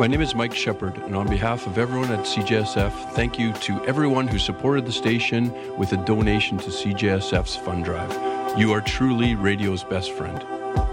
My name is Mike Shepard, and on behalf of everyone at CJSF, thank you to everyone who supported the station with a donation to CJSF's fund drive. You are truly radio's best friend.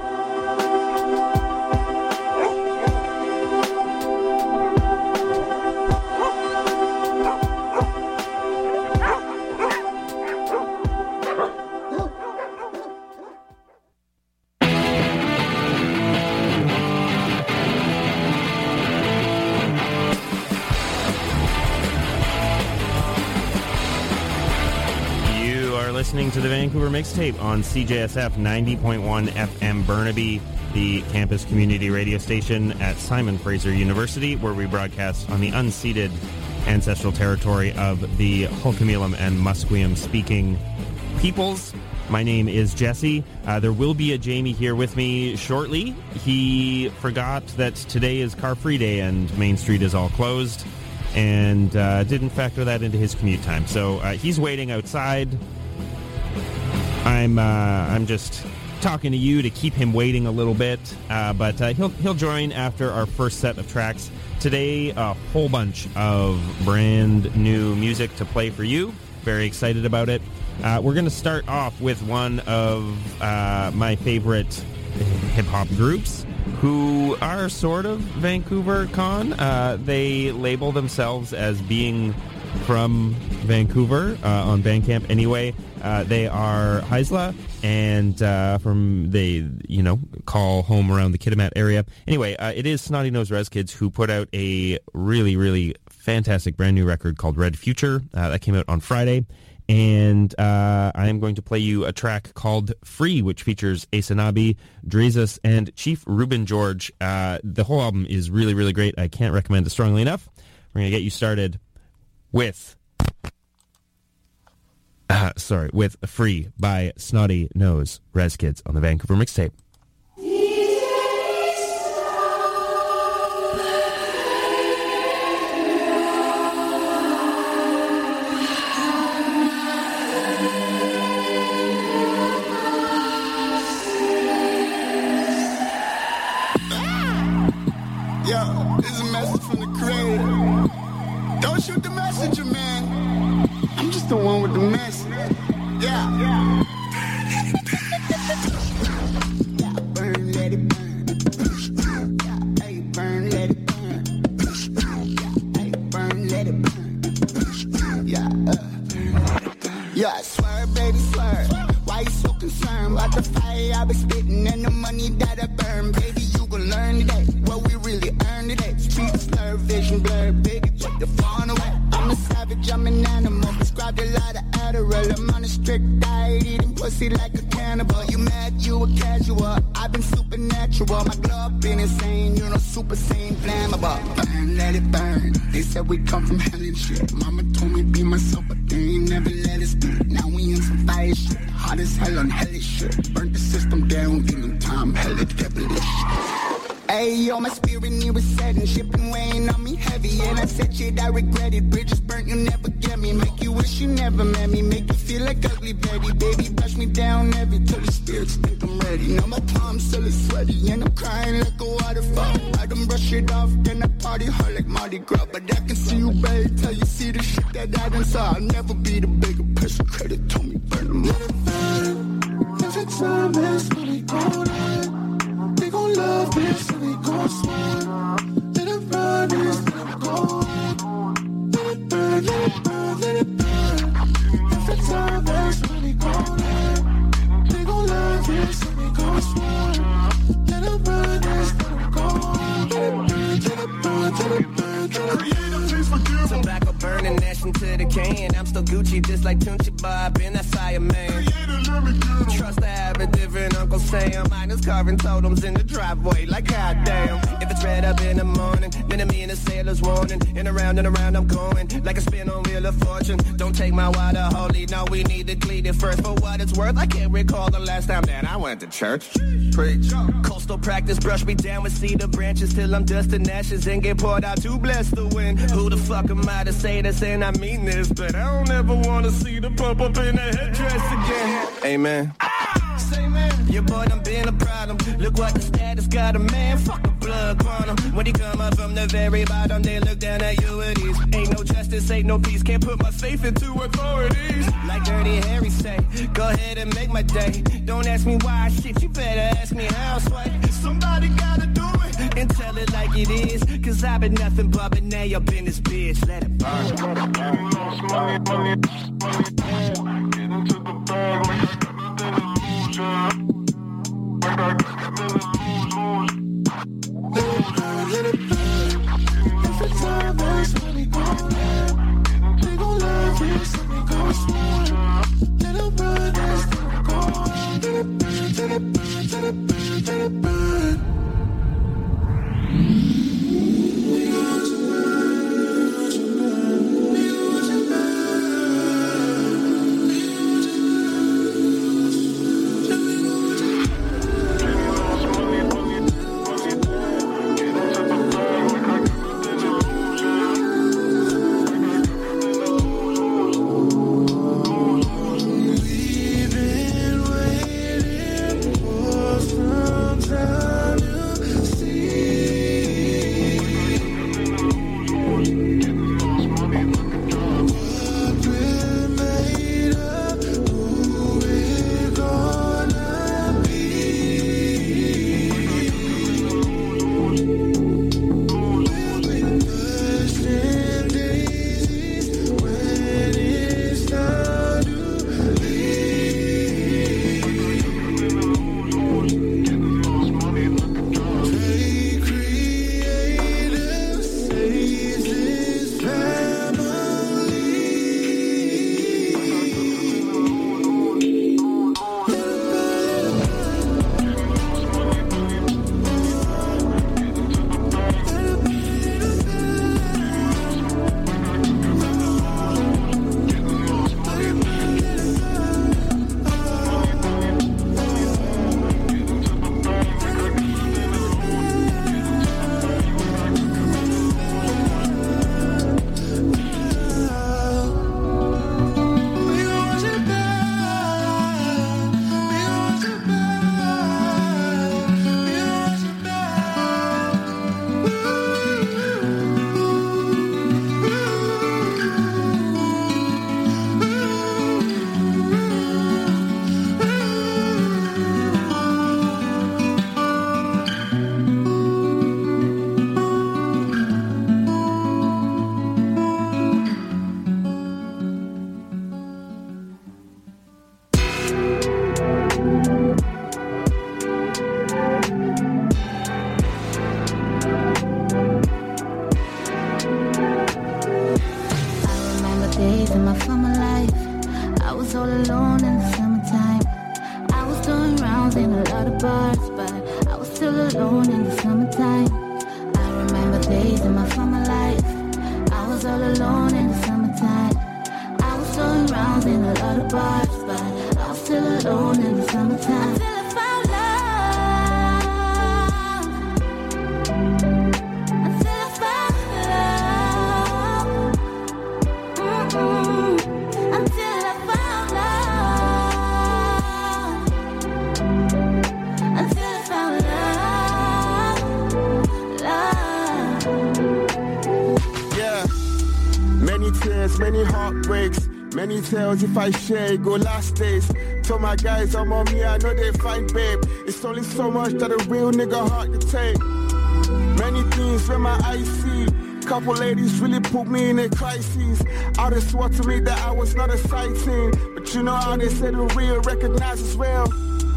Listening to the Vancouver Mixtape on CJSF 90.1 FM Burnaby, the campus community radio station at Simon Fraser University, where we broadcast on the unceded ancestral territory of the Hul'qumi'lum and Musqueam speaking peoples. My name is Jesse. There will be a Jamie here with me shortly. He forgot that today is Car Free Day and Main Street is all closed, and didn't factor that into his commute time. So he's waiting outside. I'm just talking to you to keep him waiting a little bit, but he'll join after our first set of tracks. Today, a whole bunch of brand new music to play for you. Very excited about it. We're going to start off with one of my favorite hip-hop groups who are sort of Vancouver con. They label themselves as being from Vancouver on Bandcamp anyway. They are Heisla, and they call home around the Kitimat area. Anyway, it is Snotty Nose Res Kids who put out a really, really fantastic brand new record called Red Future. That came out on Friday. And I am going to play you a track called Free, which features Asanabi, Drezus, and Chief Ruben George. The whole album is really, really great. I can't recommend it strongly enough. We're going to get you started with Free by Snotty Nose Res Kids on the Vancouver Mixtape. Yo, this is a message from the creator. Don't shoot the messenger, man. I'm just the one with the message. Yeah. Burn, let it burn. Yeah, hey, burn, let it burn. Yeah, hey, burn, let it burn. Yeah, swerve, baby, swerve. Why you so concerned about the fire I been spitting and the money that I burn? Baby, you gon' learn today what we really earned today. Street slur, vision blurred, baby, take the phone away. I'm a savage, I'm an animal. Prescribed a lot of Adderall. I'm on a strict diet, eating pussy like a cannibal. You mad, you a casual. I've been supernatural. My glove been insane, you know, super sane, flammable. Burn, let it burn. They said we come from hell and shit. Mama told me be myself, but they ain't never let us be. Now we in some fire shit. Hot as hell on hellish shit. Burnt the system down, giving time hella devilish. Hey, yo, my spirit near a setting, shipping weighing on me heavy, and I said shit I regret it. Bridges burnt, you never get me. Make you wish you never met me. Make you feel like ugly Betty. Baby, brush me down heavy till the spirits think I'm ready. Now my palms still is sweaty, and I'm crying like a waterfall. I done brush it off, then I party hard like Mardi Gras. But I can see you, babe, till you see the shit that I done saw. I'll never be the bigger person. Credit to me, burn them up. If it's time, it's really gone. They gon' love this, so they gon' smile. Let it burn, this, let it go. Let it burn, let it burn, let it burn. If it's time, it's really gone. They gon' love this, so they gon' smile. Let it burn, this, let it go. Let it burn, let it burn, let it burn, let it burn. Tobacco burning, nation to the can. I'm still Gucci, just like Tunchi Bob, and that's Fire Man. Trust I have a different Uncle Sam. Mine is carving totems in the driveway, like goddamn. If it's red up in the morning, then me and the sailor's warning. And around I'm going, like a spin on Wheel of Fortune. Don't take my water holy, no, we need to clean it first. For what it's worth, I can't recall the last time that I went to church. Preach. Coastal practice, brush me down with cedar branches till I'm dust and ashes and get poured out to bless the wind. Who the fuck am I to say this and I mean this? But I don't ever want to see the pump up in the headdress again. Amen. say, man? Your boy done been a problem. Look what the status got a man. Fuck a blood quantum. When he come up from the very bottom, they look down at you with ease. Ain't no justice, ain't no peace. Can't put my faith into authorities. Like Dirty Harry say, go ahead and make my day. Don't ask me why, shit, you better ask me how, swipe. Somebody gotta do it and tell it like it is. Cause I've been nothing but an A up in this bitch. Let it burn. Getting lost, money, money, money. Get into the bag like I got nothing to lose, yeah. Like I got nothing to lose. Let it burn, let it burn. Every time there's money going in, they gon' love you, so we gon' smile. Let it burn, there's no going. Let it burn, let it burn, let it burn, let it burn. If I share, go last days. Told my guys I'm on me, I know they find babe. It's only so much that a real nigga heart can take. Many things when my eyes see. Couple ladies really put me in a crisis. All they swore to me that I was not a sighting. But you know how they say the real recognizes well.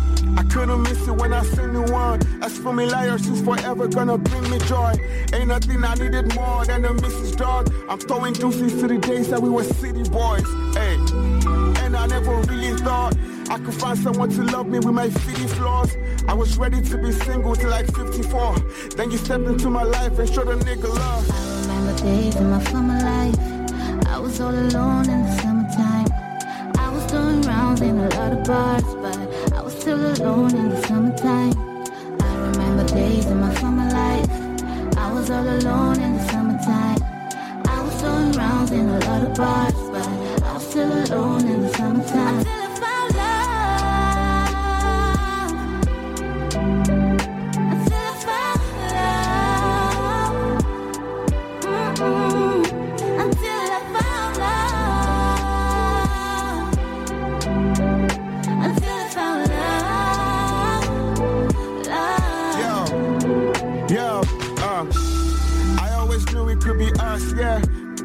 I couldn't miss it when I seen the one. As for me, liar, she's forever gonna bring me joy. Ain't nothing I needed more than a Mrs. Dog. I'm throwing deuces to the days that we were city boys. Hey, and I never really thought I could find someone to love me with my fitty flaws. I was ready to be single till like 54. Then you stepped into my life and showed a nigga love. I remember days in my summer life. I was all alone in the summertime. I was doing rounds in a lot of bars, but I was still alone in the summertime. I remember days in my summer life. I was all alone in the summertime. I was doing rounds in a lot of bars, but I was still alone in the summertime. Until I found love.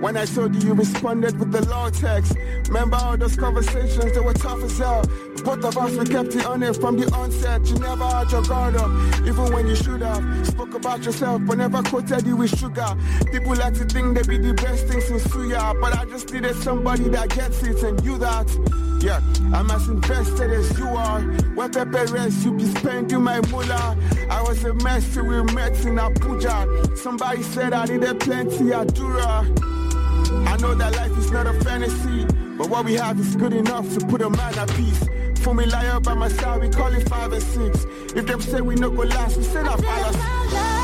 When I told you, you responded with the law text. Remember all those conversations, they were tough as hell. Both of us, we kept it on it from the onset. You never had your guard up, even when you should have. Spoke about yourself, but never quoted you with sugar. People like to think they be the best things in Suya, but I just needed somebody that gets it, and you that. Yeah, I'm as invested as you are. When Pepe rests, you be spending my moolah. I was a mess till we met in Abuja. Somebody said I needed plenty Adura. I know that life is not a fantasy, but what we have is good enough to put a man at peace. For me, lie up by my side, we call it 5 and 6. If them say we no go last, we say that follows.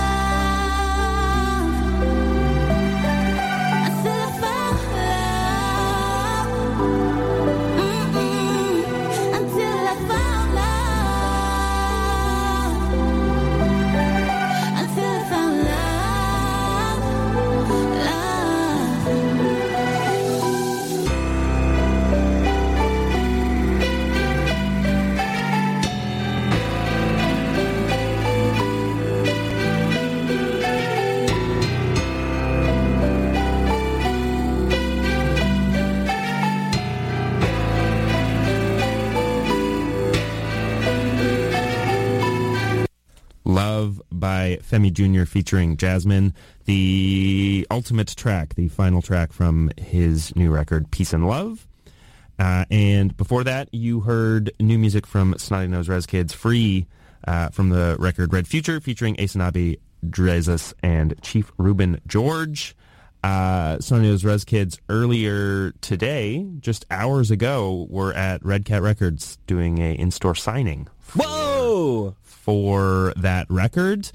Love by Femi Jr. featuring Jasmine, the ultimate track, the final track from his new record, Peace and Love. And before that, you heard new music from Snotty Nose Rez Kids, Free, from the record Red Future, featuring Asanabi, Drezus, and Chief Ruben George. Snotty Nose Rez Kids earlier today, just hours ago, were at Red Cat Records doing a in-store signing. Whoa! For that record,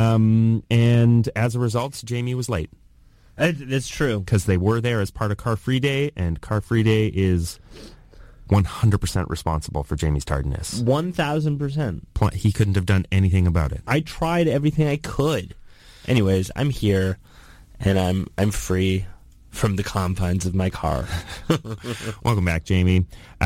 and as a result, Jamie was late. That's true. Because they were there as part of Car Free Day, and Car Free Day is 100% responsible for Jamie's tardiness. 1,000%. He couldn't have done anything about it. I tried everything I could. Anyways, I'm here, and I'm free from the confines of my car. Welcome back, Jamie.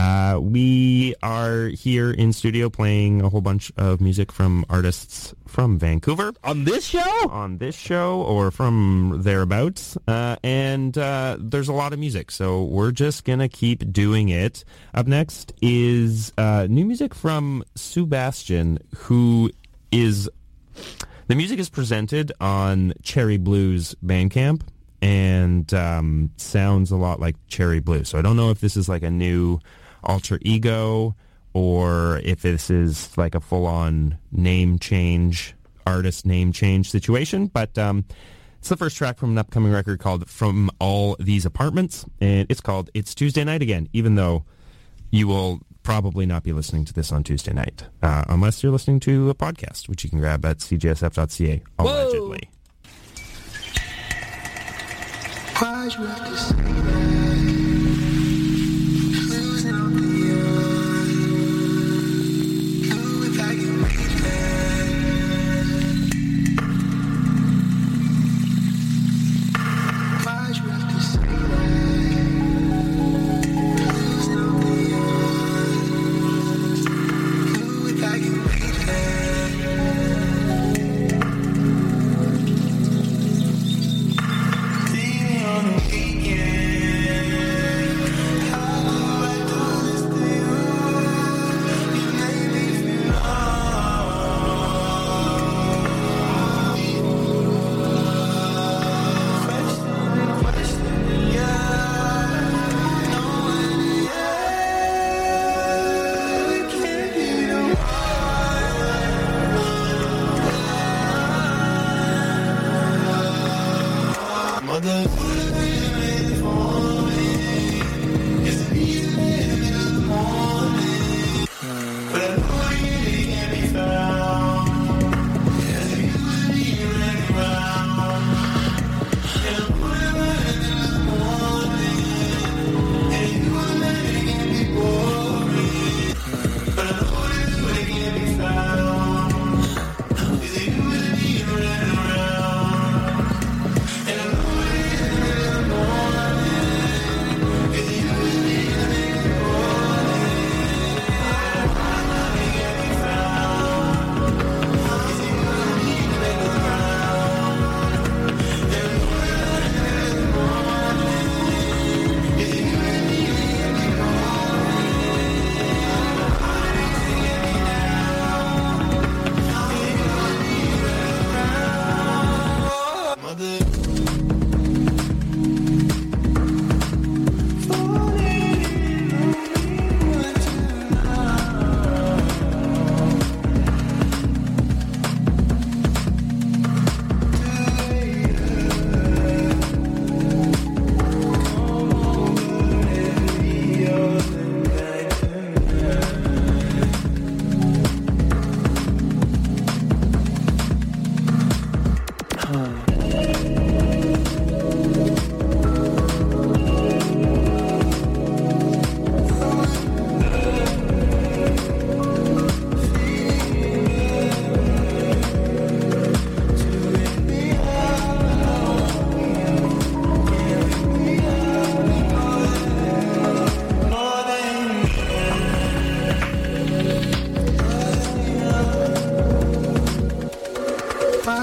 We are here in studio playing a whole bunch of music from artists from Vancouver. On this show? On this show, or from thereabouts. And there's a lot of music, so we're just going to keep doing it. Up next is new music from Sebastian, who is... The music is presented on Cherry Blues Bandcamp, and sounds a lot like Cherry Blue. So I don't know if this is like a new alter ego or if this is like a full-on name change, artist name change situation. But it's the first track from an upcoming record called From All These Apartments, and it's called It's Tuesday Night Again, even though you will probably not be listening to this on Tuesday night, unless you're listening to a podcast, which you can grab at cjsf.ca, allegedly. Whoa. Why'd you have to say that? Losing on the you without you waiting. Why'd you have to say that? Losing on the you without you waiting. On a weekend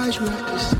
Why'd you have to say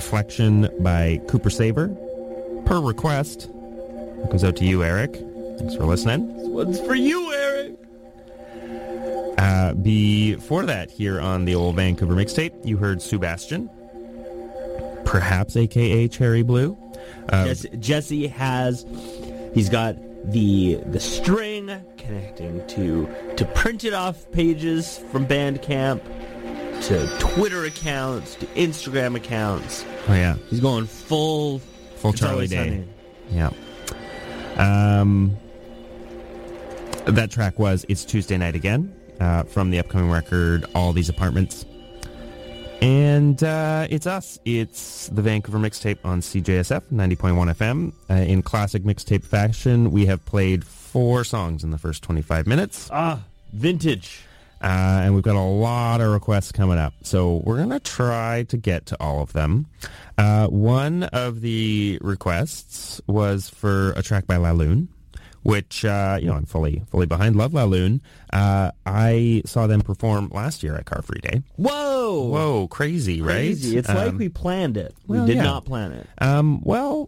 Reflection by Cooper Saver. Per request. It goes out to you, Eric. Thanks for listening. This one's for you, Eric. Before that, here on the old Vancouver mixtape, you heard Sebastian, perhaps a.k.a. Cherry Blue. Jesse he's got the string connecting to printed off pages from Bandcamp, to Twitter accounts, to Instagram accounts. Oh, yeah. He's going full Charlie Day. Yeah. That track was It's Tuesday Night Again, from the upcoming record All These Apartments. And it's us. It's the Vancouver mixtape on CJSF 90.1 FM. In classic mixtape fashion, we have played 4 songs in the first 25 minutes. Vintage. And we've got a lot of requests coming up. So we're going to try to get to all of them. One of the requests was for a track by La Lune, which, I'm fully behind. Love La Lune. I saw them perform last year at Car Free Day. Whoa, crazy, right? Crazy. It's like we planned it. We did not plan it. I'm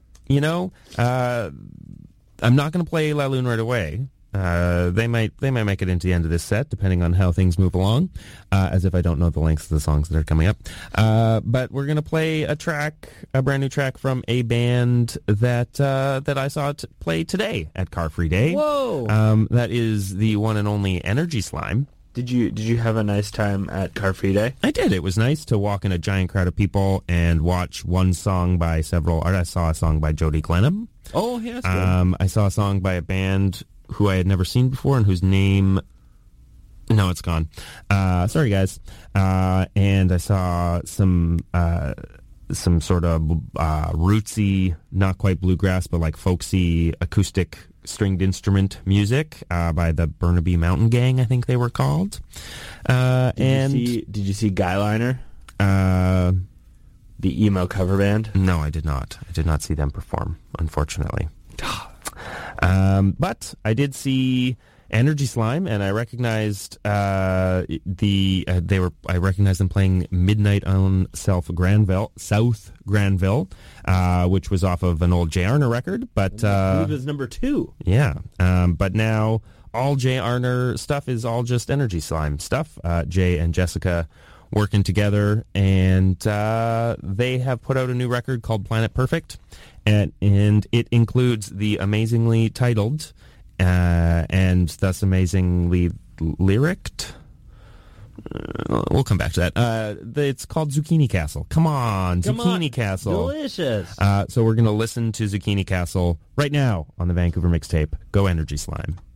not going to play La Lune right away. They might make it into the end of this set, depending on how things move along, as if I don't know the lengths of the songs that are coming up. But we're going to play a brand new track from a band that I saw play today at Car Free Day. Whoa! That is the one and only Energy Slime. Did you have a nice time at Car Free Day? I did. It was nice to walk in a giant crowd of people and watch one song by several. I saw a song by Jody Glenham. Oh, yes. I saw a song by a band who I had never seen before and whose name... No, it's gone. Sorry, guys. And I saw some sort of rootsy, not quite bluegrass, but like folksy acoustic stringed instrument music by the Burnaby Mountain Gang, I think they were called. Did you see Guyliner? The emo cover band? No, I did not. I did not see them perform, unfortunately. But I did see Energy Slime, and I recognized I recognized them playing Midnight on South Granville, which was off of an old Jay Arner record. But I believe it was number 2. Yeah, but now all Jay Arner stuff is all just Energy Slime stuff. Jay and Jessica working together, and they have put out a new record called Planet Perfect. And it includes the amazingly titled and thus amazingly lyriced. We'll come back to that. It's called Zucchini Castle. Come on, Zucchini Castle. Delicious. So we're going to listen to Zucchini Castle right now on the Vancouver mixtape. Go Energy Slime.